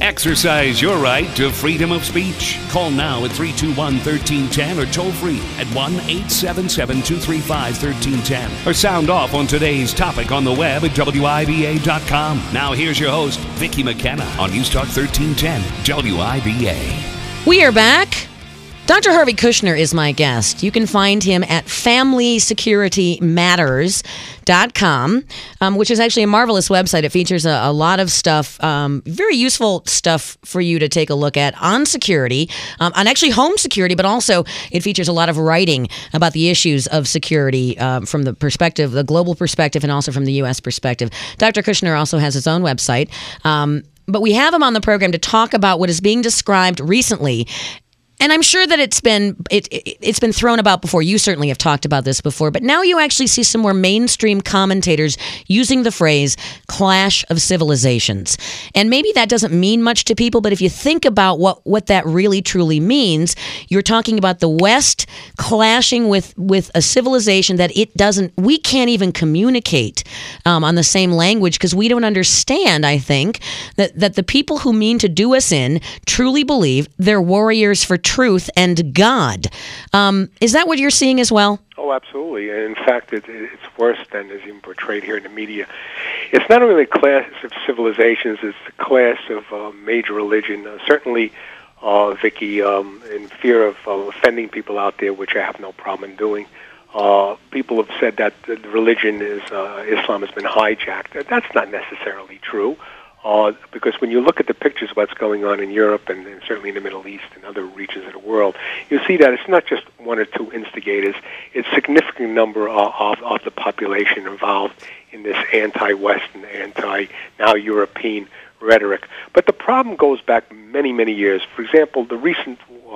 Exercise your right to freedom of speech. Call now at 321-1310 or toll free at 1-877-235-1310. Or sound off on today's topic on the web at WIBA.com. Now here's your host, Vicki McKenna on News Talk 1310 WIBA. We are back. Dr. Harvey Kushner is my guest. You can find him at FamilySecurityMatters.com, which is actually a marvelous website. It features a lot of stuff, very useful stuff for you to take a look at on security, on actually home security, but also it features a lot of writing about the issues of security from the perspective, the global perspective, and also from the U.S. perspective. Dr. Kushner also has his own website. But we have him on the program to talk about what is being described recently. And I'm sure that it's been thrown about before. You certainly have talked about this before, but now you actually see some more mainstream commentators using the phrase clash of civilizations. And maybe that doesn't mean much to people, but if you think about what that really truly means, you're talking about the West clashing with a civilization that we can't even communicate on the same language because we don't understand, I think, that the people who mean to do us in truly believe they're warriors for truth and God. Is that what you're seeing as well? Oh, absolutely. In fact, it's worse than is even portrayed here in the media. It's not only a class of civilizations, it's a class of major religion. Certainly, Vicki, in fear of offending people out there, which I have no problem in doing, people have said that the religion Islam has been hijacked. That's not necessarily true. Because when you look at the pictures of what's going on in Europe and certainly in the Middle East and other regions of the world, you see that it's not just one or two instigators. It's a significant number of the population involved in this anti-Western, now European rhetoric. But the problem goes back many, many years. For example, the recent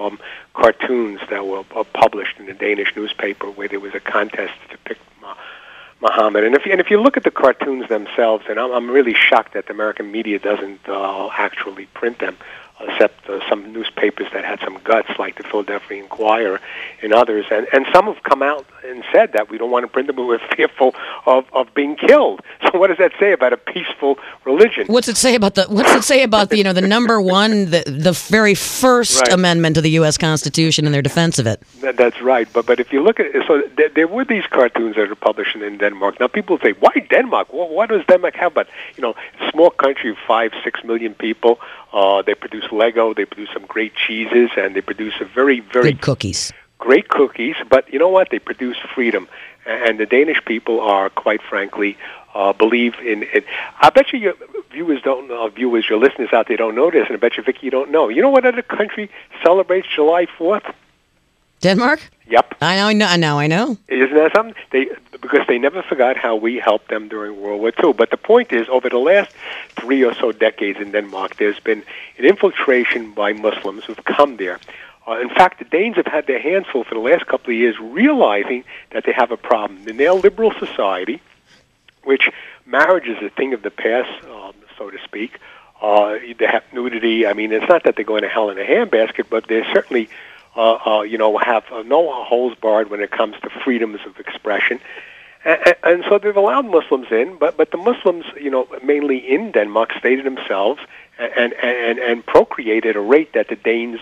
cartoons that were published in the Danish newspaper where there was a contest to depict Muhammad. And if you look at the cartoons themselves, and I'm really shocked that the American media doesn't actually print them, except some newspapers that had some guts, like the Philadelphia Inquirer and others. And some have come out and said that we don't want to print them, but we're fearful of being killed. So what does that say about a peaceful religion? What's it say about the the number one, the very first amendment to the U.S. Constitution and their defense of it? That's right. But if you look at it, so there were these cartoons that are published in Denmark. Now people say, why Denmark? Well, what does Denmark have? But small country of 5-6 million people. They produce Lego, they produce some great cheeses, and they produce a very, very good cookies. Great cookies, but you know what? They produce freedom. And the Danish people are, quite frankly, believe in it. I bet you your viewers, your listeners out there don't know this, and I bet you, Vicki, you don't know. You know what other country celebrates July 4th? Denmark? Yep. I know. Isn't that something? Because they never forgot how we helped them during World War II. But the point is, over the last 3 or so decades in Denmark, there's been an infiltration by Muslims who've come there. In fact, the Danes have had their hands full for the last couple of years realizing that they have a problem. In their liberal society, which marriage is a thing of the past, so to speak, they have nudity. I mean, it's not that they're going to hell in a handbasket, but they're certainly have no holes barred when it comes to freedoms of expression. And so they've allowed Muslims in, but the Muslims, mainly in Denmark, stay to themselves and procreate at a rate that the Danes,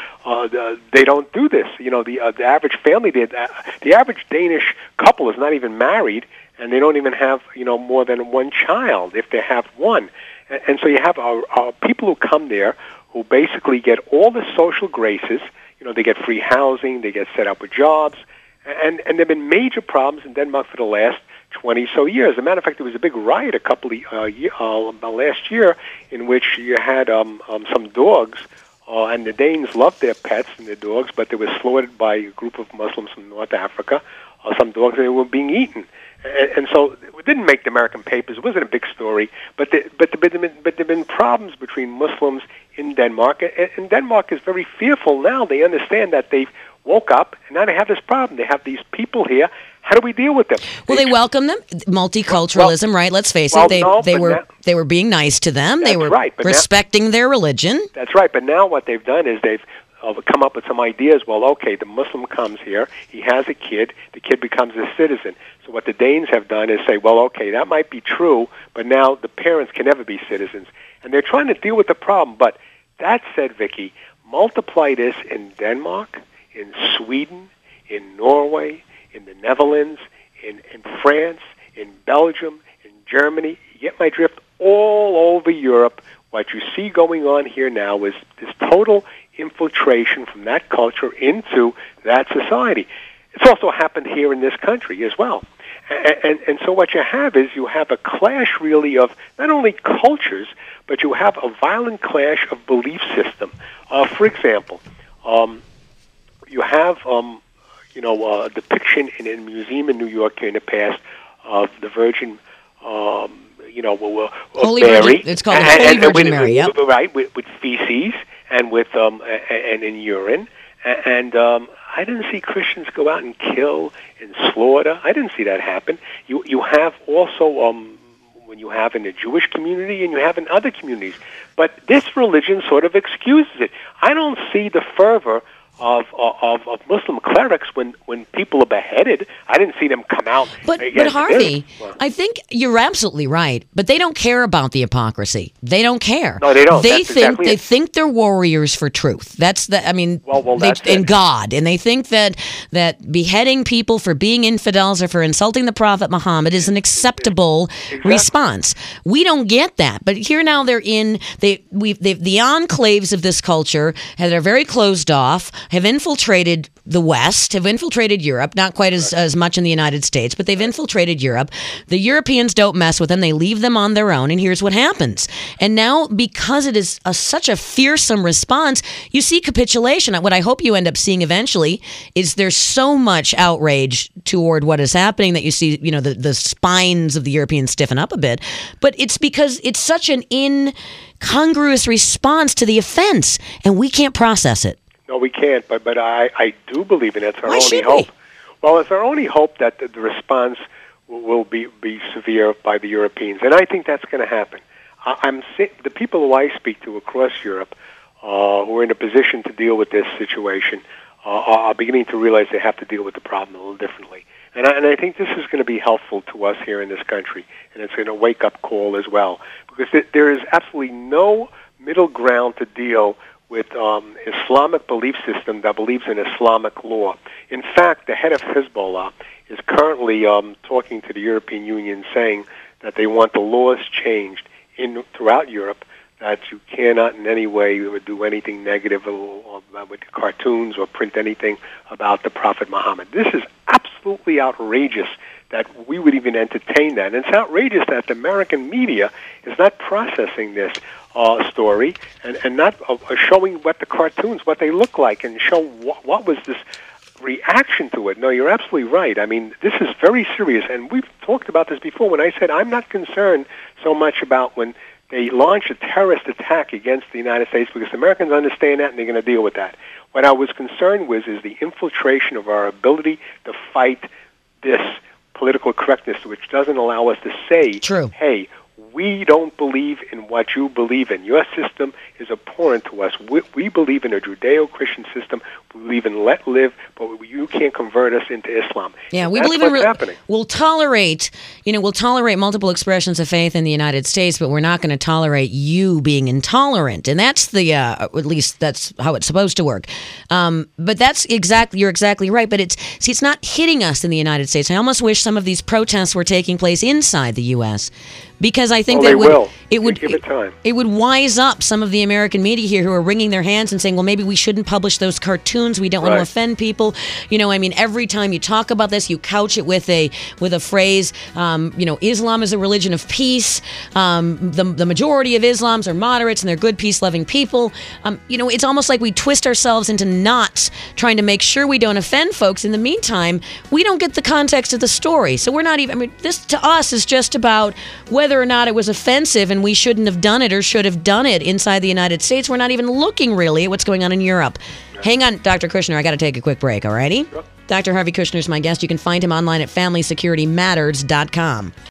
they don't do this. The average family, the average Danish couple is not even married, and they don't even have, more than one child, if they have one. And so you have people who come there who basically get all the social graces. They get free housing, they get set up with jobs, and there have been major problems in Denmark for the last 20 so years. As a matter of fact, there was a big riot a couple of last year in which you had some dogs, and the Danes loved their pets and their dogs, but they were slaughtered by a group of Muslims from North Africa. Some dogs, they were being eaten. And so it didn't make the American papers. It wasn't a big story, but there have been problems between Muslims in Denmark, and Denmark is very fearful now. They understand that they've woke up, and now they have this problem. They have these people here. How do we deal with them? Well, they welcome them. Multiculturalism, right? Let's face it. They were being nice to them. They were respecting their religion. That's right. But now what they've done is they've come up with some ideas. Well, okay, the Muslim comes here, he has a kid, the kid becomes a citizen. So what the Danes have done is say, well, okay, that might be true, but now the parents can never be citizens. And they're trying to deal with the problem. But that said, Vicky, multiply this in Denmark, in Sweden, in Norway, in the Netherlands, in France, in Belgium, in Germany. You get my drift? All over Europe, what you see going on here now is this total infiltration from that culture into that society. It's also happened here in this country as well. And so what you have is you have a clash really of not only cultures, but you have a violent clash of belief system. For example, you have a depiction in a museum in New York here in the past of the Virgin Holy Mary. Virgin, it's called the Holy Virgin Mary, yep. Right, with feces and with and in urine. And I didn't see Christians go out and kill and slaughter. I didn't see that happen. You have also when you have in the Jewish community and you have in other communities. But this religion sort of excuses it. I don't see the fervor of Muslim clerics when people are beheaded. I didn't see them come out. But Harvey, I think you're absolutely right. But they don't care about the hypocrisy. They don't care. No, they don't. They think they're warriors for truth. That's the. I mean, and God, and they think that beheading people for being infidels or for insulting the Prophet Muhammad is an acceptable response. We don't get that. But here now they're in the enclaves of this culture that are very closed off. Have infiltrated the West, have infiltrated Europe, not quite as much in the United States, but they've infiltrated Europe. The Europeans don't mess with them. They leave them on their own, and here's what happens. And now, because it is such a fearsome response, you see capitulation. What I hope you end up seeing eventually is there's so much outrage toward what is happening that you see, the spines of the Europeans stiffen up a bit. But it's because it's such an incongruous response to the offense, and we can't process it. No, we can't, but I do believe in it. It's our Why only should hope. we? Well, it's our only hope that the response will be severe by the Europeans, and I think that's going to happen. The people who I speak to across Europe who are in a position to deal with this situation are beginning to realize they have to deal with the problem a little differently. And I think this is going to be helpful to us here in this country, and it's going to wake-up call as well, because there is absolutely no middle ground to deal with Islamic belief system that believes in Islamic law. In fact, the head of Hezbollah is currently talking to the European Union saying that they want the laws changed throughout Europe, that you cannot in any way do anything negative or with cartoons or print anything about the Prophet Muhammad. This is absolutely outrageous that we would even entertain that. And it's outrageous that the American media is not processing this story and not showing what the cartoons, what they look like, and show what was this reaction to it. No, you're absolutely right. I mean, this is very serious, and we've talked about this before when I said I'm not concerned so much about when they launch a terrorist attack against the United States, because Americans understand that and they're going to deal with that. What I was concerned with is the infiltration of our ability to fight this political correctness, which doesn't allow us to say, True. Hey, we don't believe in what you believe in. Your system is abhorrent to us. We believe in a Judeo-Christian system. We believe in let live, but you can't convert us into Islam. Yeah, we That's believe what's happening. We'll tolerate multiple expressions of faith in the United States, but we're not going to tolerate you being intolerant. And that's at least that's how it's supposed to work. But you're exactly right. But it's not hitting us in the United States. I almost wish some of these protests were taking place inside the U.S. because I think it would give it time. It would wise up some of the American media here who are wringing their hands and saying, well, maybe we shouldn't publish those cartoons. We don't want to offend people. Every time you talk about this, you couch it with a phrase, Islam is a religion of peace. The majority of Islams are moderates and they're good, peace-loving people. It's almost like we twist ourselves into knots trying to make sure we don't offend folks. In the meantime, we don't get the context of the story. So we're not even, this to us is just about whether or not it was offensive and we shouldn't have done it or should have done it inside the United States. We're not even looking really at what's going on in Europe. Hang on, Dr. Kushner. I got to take a quick break, all righty? Sure. Dr. Harvey Kushner is my guest. You can find him online at FamilySecurityMatters.com.